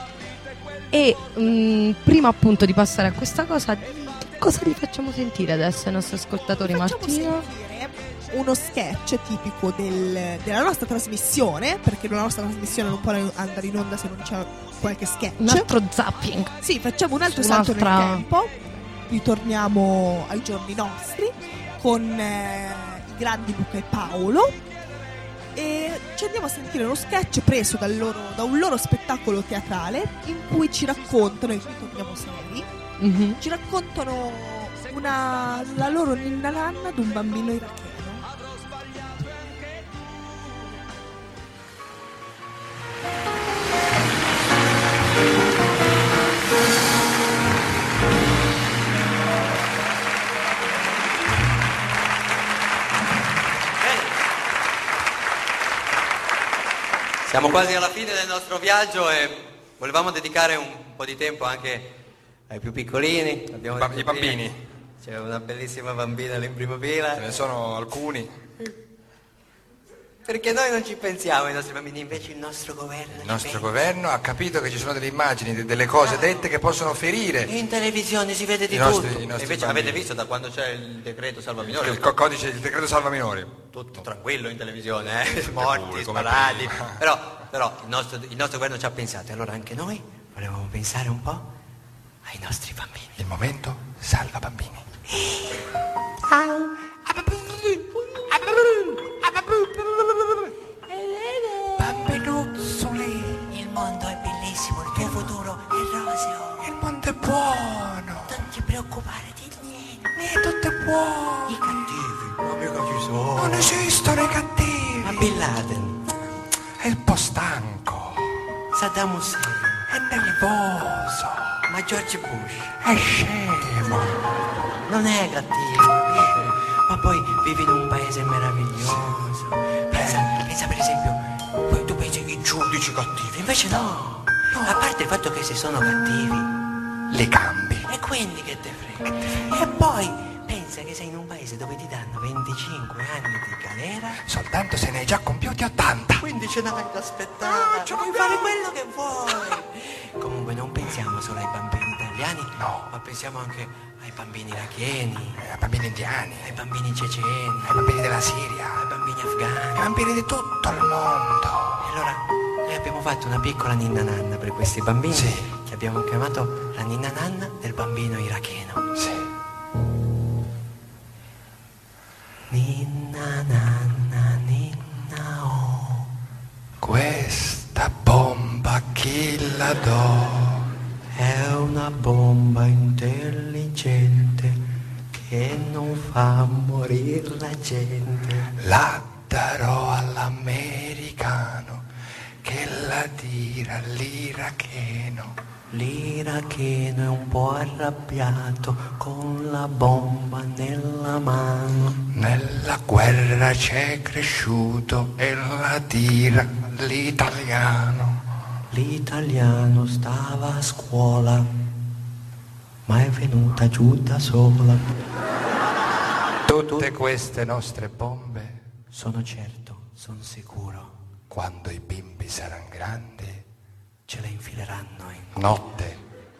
E mh, prima appunto di passare a questa cosa, che cosa vi facciamo sentire adesso ai nostri ascoltatori, Facciamo Martino? sentire uno sketch tipico del- della nostra trasmissione, perché la nostra trasmissione non può andare in onda se non c'è qualche sketch. Un altro zapping. Sì, facciamo un altro Su salto un'altra- nel tempo, ritorniamo ai giorni nostri con eh, i grandi Luca e Paolo e ci andiamo a sentire uno sketch preso dal loro- da un loro spettacolo teatrale in cui ci raccontano, e qui torniamo seri, Mhm. ci raccontano una, la loro ninna nanna di un bambino iracheno. Siamo quasi alla fine del nostro viaggio e volevamo dedicare un po' di tempo anche ai più piccolini. Abbiamo Ba- detto i bambini. prima, c'è una bellissima bambina lì in prima fila. Ce ne sono alcuni. Perché noi non ci pensiamo ai nostri bambini, invece il nostro governo. Il nostro governo ha capito che ci sono delle immagini, de- delle cose dette che possono ferire. In televisione si vede di I nostri- tutto. i nostri E invece bambini. avete visto da quando c'è il decreto salva minori? Il co- codice, il decreto salva minori. Tutto tranquillo in televisione, eh? Morti, pure, come sparati. prima. Però, però il, nostro, il nostro governo ci ha pensato, e allora anche noi volevamo pensare un po' ai nostri bambini. Il momento salva bambini. Bambinuzzoli, il mondo è bellissimo, il tuo futuro è roseo. Il mondo è buono. buono. Non ti preoccupare di niente. È tutto buono. I cattivi, ma mica ci sono. Non esistono i cattivi. Ma Bin Laden è un po' stanco. Saddam Hussein è nervoso. Ma George Bush è scemo. Non è cattivo, ma poi vivi in un paese meraviglioso. Pensa, pensa per esempio, poi tu pensi ai giudici cattivi, invece no. no. A parte il fatto che se sono cattivi, li cambi. E quindi che te frega? E poi pensa che sei in un paese dove ti danno venticinque anni di galera. Soltanto se ne hai già compiuti ottanta. Quindi ce n'hai da aspettare. No, puoi fare quello che vuoi. Comunque non pensiamo solo ai bambini italiani, no, ma pensiamo anche ai bambini iracheni, ai bambini indiani, ai bambini ceceni, ai bambini della Siria, ai bambini afghani, ai bambini di tutto il mondo. E allora noi abbiamo fatto una piccola ninna nanna per questi bambini, sì, che abbiamo chiamato la ninna nanna del bambino iracheno. Sì. Ninna nanna ninna oh, questa bomba chi la do? È una bomba intelligente che non fa morire la gente. La darò all'americano che la dirà all'iracheno. L'iracheno è un po' arrabbiato con la bomba nella mano. Nella guerra c'è cresciuto e la dirà all'italiano. L'italiano stava a scuola, ma è venuta giù da sola. Tutte queste nostre bombe, sono certo, sono sicuro, quando i bimbi saranno grandi, ce le infileranno in notte.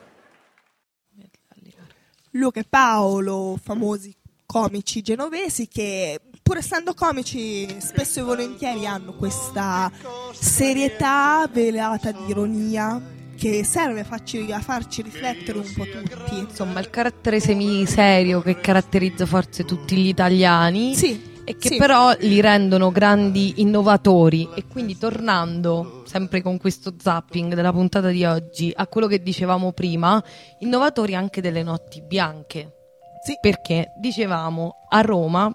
Luca e Paolo, famosi comici genovesi che, pur essendo comici, spesso e volentieri hanno questa serietà velata di ironia che serve a farci, a farci riflettere un po' tutti. Insomma, il carattere semiserio che caratterizza forse tutti gli italiani, sì, e che sì. però li rendono grandi innovatori. E quindi, tornando sempre con questo zapping della puntata di oggi a quello che dicevamo prima, innovatori anche delle notti bianche. Sì. Perché dicevamo a Roma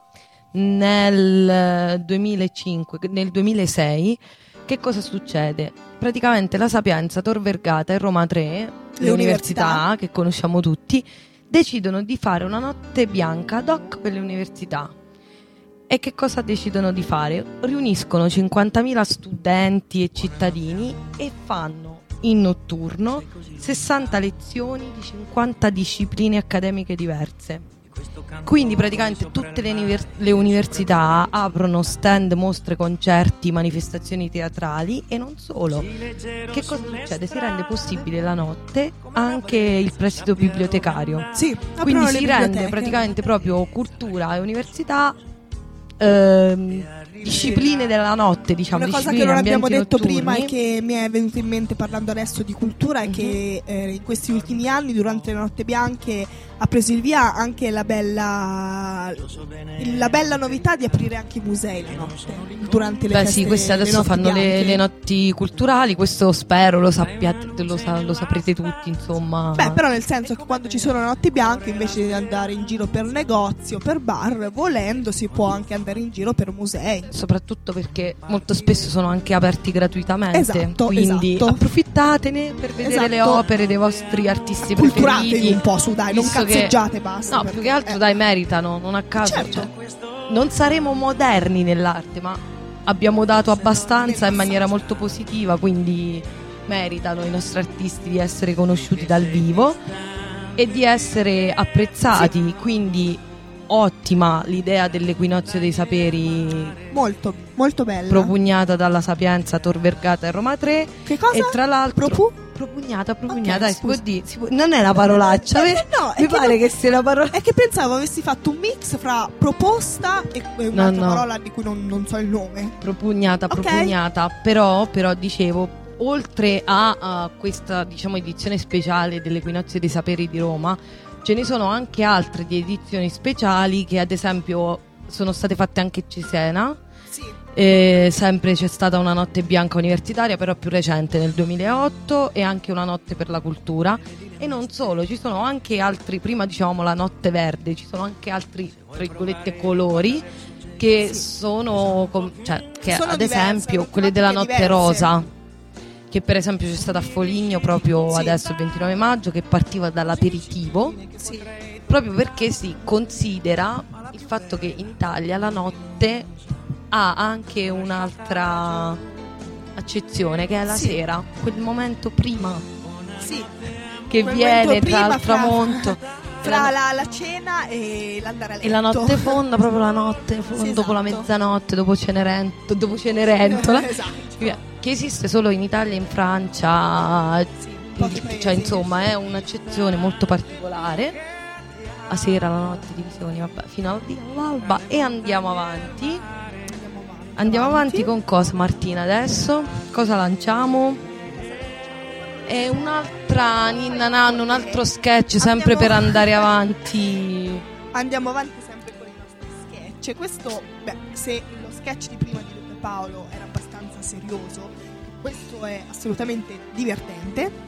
nel duemilacinque, nel duemilasei, che cosa succede? Praticamente la Sapienza, Tor Vergata e Roma tre, le, le università, università che conosciamo tutti, decidono di fare una notte bianca ad hoc per le università. E che cosa decidono di fare? Riuniscono cinquantamila studenti e cittadini e fanno in notturno sessanta lezioni di cinquanta discipline accademiche diverse. Quindi praticamente tutte le, univers- le università aprono stand, mostre, concerti, manifestazioni teatrali e non solo. Che cosa succede? Si rende possibile la notte anche il prestito bibliotecario. Sì, quindi si biblioteche. Rende praticamente proprio cultura e università ehm, discipline della notte, diciamo. Una cosa che non abbiamo detto notturni. prima e che mi è venuto in mente parlando adesso di cultura è uh-huh. che eh, in questi ultimi anni, durante le notte bianche, ha preso il via anche la bella la bella novità di aprire anche i musei la notte durante le Beh feste. Sì, queste adesso fanno le, le notti culturali, questo spero lo sappiate, lo, sa, lo saprete tutti, insomma. Beh, però nel senso che quando ci sono le notti bianche, invece di andare in giro per negozi o per bar, volendo si può anche andare in giro per musei. Soprattutto perché molto spesso sono anche aperti gratuitamente. Esatto, quindi esatto. approfittatene per vedere esatto. le opere dei vostri artisti Culturatevi preferiti. un po', su dai, non cazzeggiate, basta. No, perché, più che altro eh. dai, meritano, non a caso. Certo. Cioè, non saremo moderni nell'arte, ma abbiamo dato abbastanza in maniera molto positiva, quindi meritano i nostri artisti di essere conosciuti dal vivo e di essere apprezzati, sì. Quindi ottima l'idea dell'equinozio dei saperi, molto molto bella, propugnata dalla Sapienza, Tor Vergata e Roma tre. Che cosa? E tra l'altro Propu? propugnata, propugnata, okay, si può dire, si può, non è la parolaccia, eh, no, mi che pare non, che sia la parola. È che pensavo avessi fatto un mix fra proposta e un'altra no, no. parola di cui non, non so il nome. Propugnata, okay. propugnata, però, però dicevo, oltre a, a questa, diciamo, edizione speciale dell'Equinozio dei Saperi di Roma, ce ne sono anche altre di edizioni speciali che ad esempio sono state fatte anche a Cesena. Sì. E sempre c'è stata una notte bianca universitaria, però più recente, nel duemilaotto, e anche una notte per la cultura. E non solo, ci sono anche altri, prima dicevamo la notte verde, ci sono anche altri, tra virgolette, colori che sono, com- cioè, che Sono ad diverse, esempio sono quelle della notte diverse. rosa, che per esempio c'è stata a Foligno proprio Sì. adesso il ventinove maggio, che partiva dall'aperitivo, Sì. proprio perché si considera il fatto che in Italia la notte ha anche un'altra accezione, che è la Sì. sera, quel momento prima Sì. che Quel viene momento tra prima, il tramonto Fra la, la cena e l'andare a letto. e la notte fonda, proprio la notte fonda, Sì, dopo la esatto. mezzanotte, dopo Cenerentola, dopo Cenerentola Esatto. che esiste solo in Italia e in Francia, pochi paesi. cioè insomma è un'accezione molto particolare. A sera, la notte, divisioni, vabbè, fino al- all'alba. E andiamo avanti. Andiamo avanti con cosa, Martina, adesso? Cosa lanciamo? È un'altra ninna nanna, un altro sketch, sempre Andiamo- per andare avanti. Andiamo avanti sempre con i nostri sketch. Questo, beh, se lo sketch di prima di Luca e Paolo era abbastanza serioso, questo è assolutamente divertente.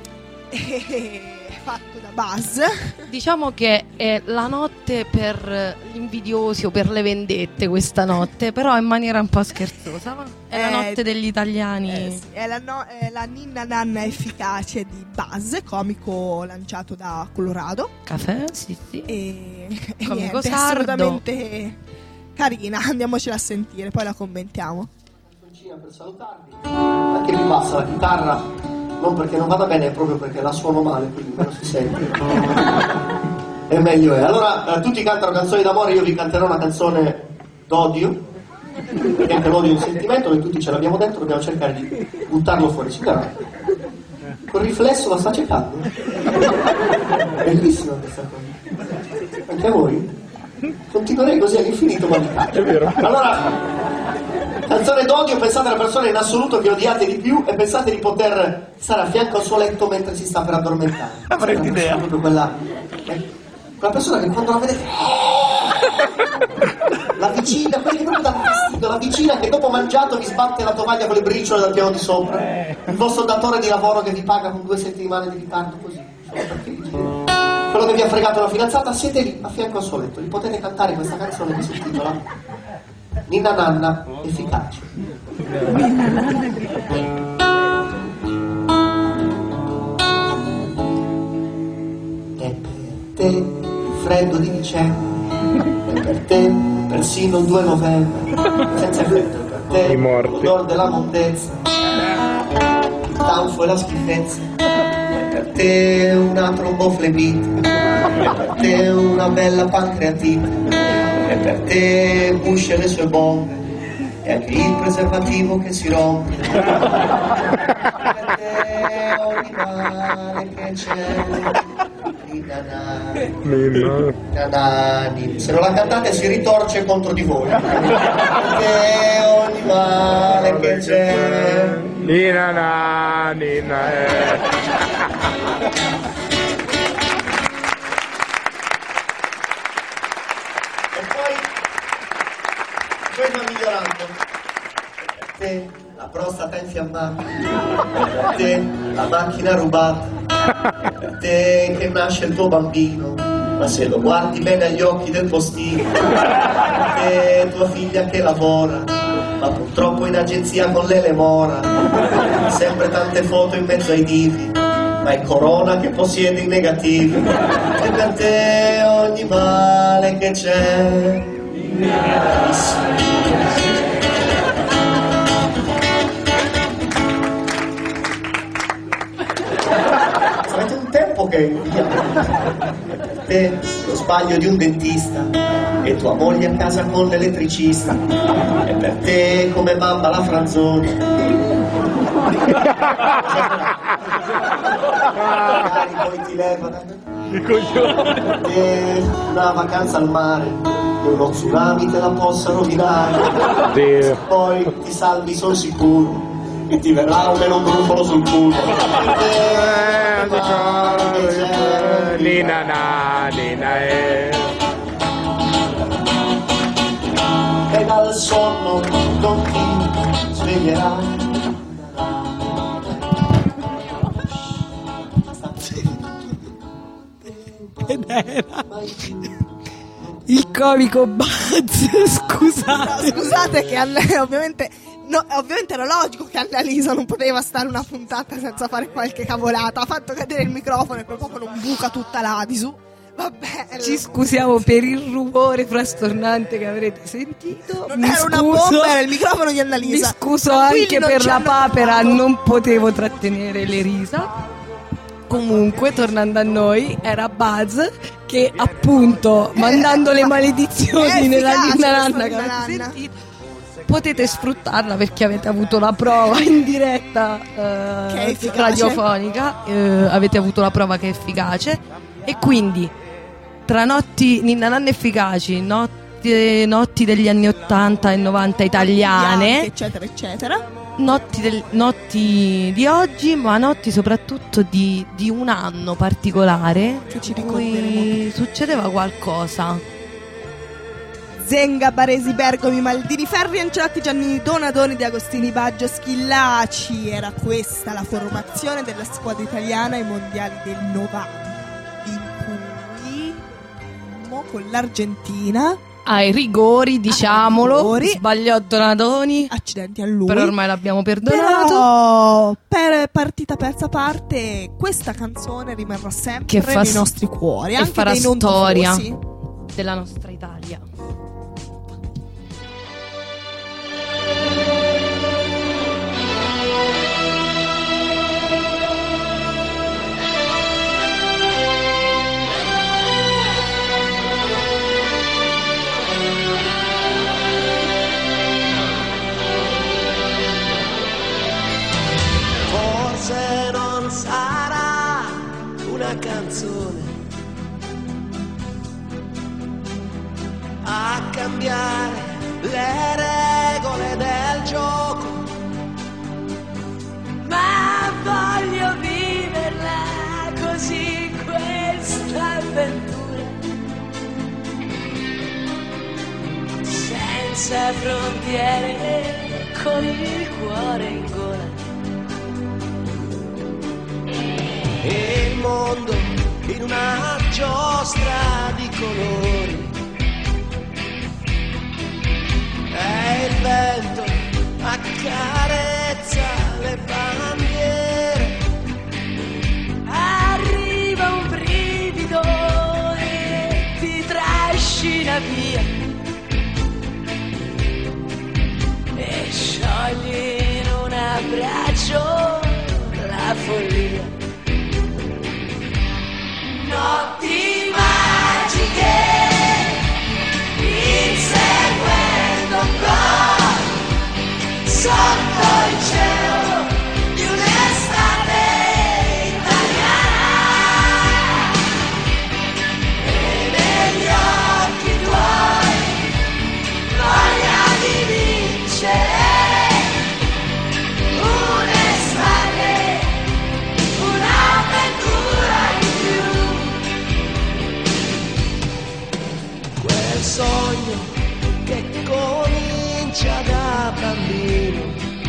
È fatto da Buzz. Diciamo che è la notte per gli invidiosi o per le vendette, questa notte, però in maniera un po' scherzosa. ma È la Eh, notte degli italiani. Eh, sì, è, la no- è la ninna nanna efficace di Buzz, comico lanciato da Colorado. Caffè, sì, sì. E, e Comico niente, sardo. assolutamente carina. Andiamocela a sentire, poi la commentiamo. Per salutarvi, anche mi passa la chitarra, non perché non vada bene, proprio perché la suono male, quindi meno si sente e meglio è. Allora, eh, tutti cantano canzoni d'amore, io vi canterò una canzone d'odio, perché anche l'odio è un sentimento, noi tutti ce l'abbiamo dentro, dobbiamo cercare di buttarlo fuori. Signora, quel riflesso la sta cercando? Bellissima questa cosa, anche a voi? Continuerei così all'infinito, ma mi caccio. Allora, canzone d'odio, pensate alla persona in assoluto che odiate di più e pensate di poter stare a fianco al suo letto mentre si sta per addormentare. Avrei idea. Proprio quella, eh, quella persona che quando la vedete la vicina, quelli che proprio dà fastidio, la vicina che dopo mangiato vi sbatte la tovaglia con le briciole dal piano di sopra, il vostro datore di lavoro che vi paga con due settimane di ritardo così, solo perché vi gira. Quello che vi ha fregato la fidanzata, siete lì a fianco al suo letto, gli potete cantare questa canzone che si intitola Ninna nanna efficace. Ninna nanna efficace. E per te il freddo di dicembre, e per te persino il due novembre, senza effetto, e per te l'odore della mondezza, il tanfo e la schifezza, e per te una tromboflebite, e per te una bella pancreatite, e per te Bush e le sue bombe, e anche il preservativo che si rompe, e per te ogni male che c'è, i nanani, nanani. Se non la cantate si ritorce contro di voi, e per te ogni male che c'è, Nina na, nina eh. poi va migliorando. Per te la prostata infiammata, per te la macchina rubata, per te che nasce il tuo bambino, ma se lo guardi bene agli occhi del postino, per te tua figlia che lavora, ma purtroppo in agenzia con l'Ele Mora, sempre tante foto in mezzo ai divi, ma è Corona che possiede i negativi, e per te ogni male che c'è. Avete un tempo che via. Per te lo sbaglio di un dentista e tua moglie a casa con l'elettricista, e per te come mamma la Franzoni, magari poi ti leva i coglioni. per te una vacanza al mare e uno tsunami te la possa rovinare, Dio. poi ti salvi son sicuro e ti verrà almeno un brufolo sul culo. Nina na, nina eh. E dal sonno non ti sveglierai. Ed era il comico Buzz. Scusate. No, scusate che Anna, ovviamente no, ovviamente era logico che Annalisa non poteva stare una puntata senza fare qualche cavolata. Ha fatto cadere il microfono e per poco non buca tutta l'Adisu. Vabbè, ci scusiamo per il rumore frastornante che avrete sentito. Non mi era scuso, una bomba, era il microfono di Annalisa. Mi scuso Tranquilli, anche non per ci la hanno papera, provato. non potevo trattenere le risa. Comunque, tornando a noi, era Buzz che appunto, mandando le maledizioni nella ninna nanna che avete sentito, potete sfruttarla perché avete avuto la prova in diretta eh, radiofonica, eh, avete avuto la prova che è efficace, e quindi tra notti ninna nanna efficaci, notti, notti degli anni ottanta e novanta italiane, eccetera eccetera, Notti, del, notti di oggi, ma notti soprattutto di, di un anno particolare che ci in cui succedeva qualcosa. Zenga, Baresi, Bergomi, Maldini, Ferri, Ancelotti, Giannini, Donadoni, Di Agostini, Baggio, Schillaci. Era questa la formazione della squadra italiana ai mondiali del novanta, in cui con l'Argentina ai rigori, diciamolo, rigori. Sbagliò Donadoni, accidenti a lui, però ormai l'abbiamo perdonato. Però per partita persa parte, questa canzone rimarrà sempre che fa nei nostri cuori, e anche farà dei non storia tifosi della nostra Italia. Forse non sarà una canzone a cambiare le regole del gioco, ma voglio viverla così questa avventura, senza frontiere, con il cuore in gola. E il mondo in una giostra di colori, e il vento accarezza le bandiere, arriva un brivido e ti trascina via, e sciogli in un abbraccio la follia. Notti magiche, inseguendo un gol, sotto il cielo di un'estate italiana, e negli occhi tuoi voglia di vincere. Sogno che comincia da bambino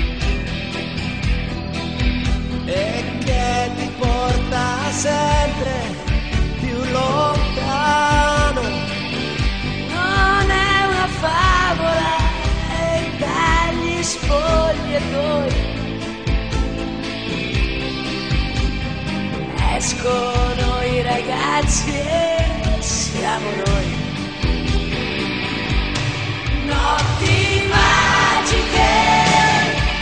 e che ti porta sempre più lontano. Non è una favola e dagli spogliatoi escono i ragazzi e siamo noi. Notti magiche,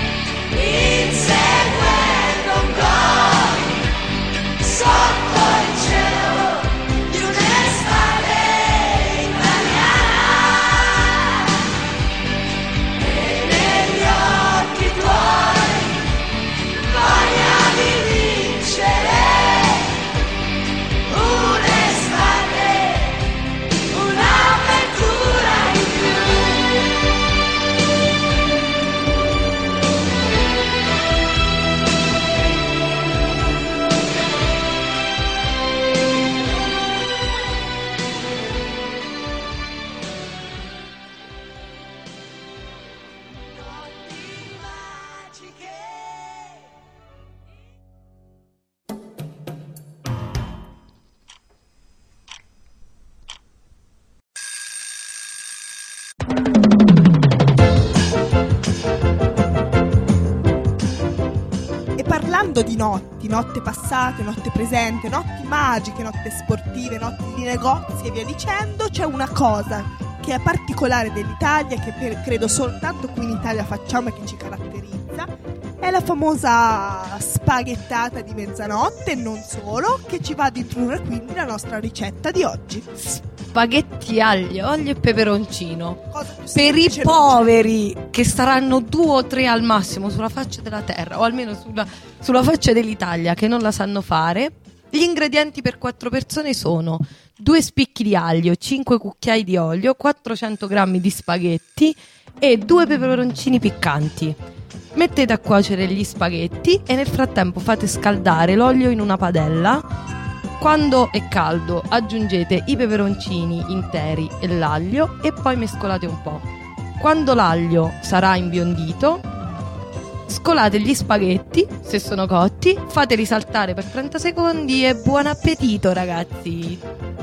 inseguendo un gol, sotto il parlando di notti, notte passate, notte presente, notti magiche, notte sportive, notti di negozi e via dicendo, c'è una cosa che è particolare dell'Italia, che per, credo soltanto qui in Italia facciamo e che ci caratterizza, è la famosa spaghettata di mezzanotte, e non solo, che ci va ad introdurre quindi la nostra ricetta di oggi. Spaghetti aglio, olio e peperoncino. Per i poveri che saranno due o tre al massimo sulla faccia della terra, o almeno sulla, sulla faccia dell'Italia, che non la sanno fare, gli ingredienti per quattro persone sono due spicchi di aglio, cinque cucchiai di olio, quattrocento grammi di spaghetti e due peperoncini piccanti. Mettete a cuocere gli spaghetti e nel frattempo fate scaldare l'olio in una padella. Quando è caldo aggiungete i peperoncini interi e l'aglio e poi mescolate un po'. Quando l'aglio sarà imbiondito, scolate gli spaghetti, se sono cotti, fateli saltare per trenta secondi e buon appetito, ragazzi!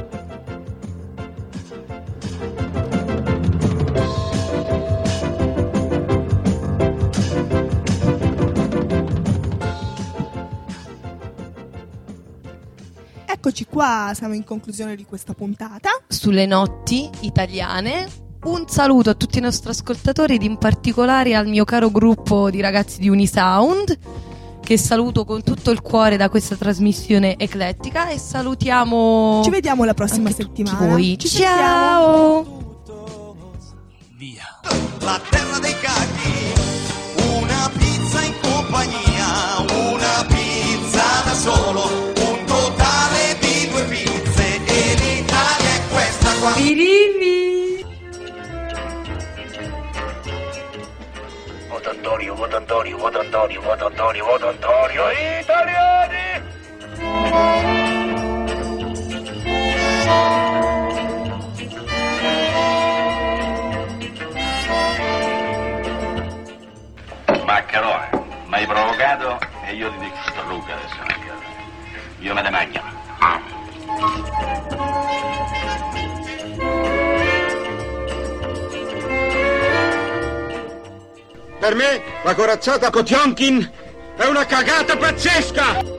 Eccoci qua, siamo in conclusione di questa puntata. Sulle notti italiane, un saluto a tutti i nostri ascoltatori ed in particolare al mio caro gruppo di ragazzi di Unisound, che saluto con tutto il cuore da questa trasmissione eclettica, e salutiamo... Ci vediamo la prossima settimana. Voi. Ci Ciao! Via. La terra dei cacchi, una pizza in compagnia, una pizza da solo. Birilli! Voto Antonio, voto Antonio, voto Antonio, voto Antonio, voto Antonio, italiani! Maccherone, mi hai provocato e io ti dico struga adesso anche. Io me ne mangio. Per me la corazzata Kotionkin è una cagata pazzesca!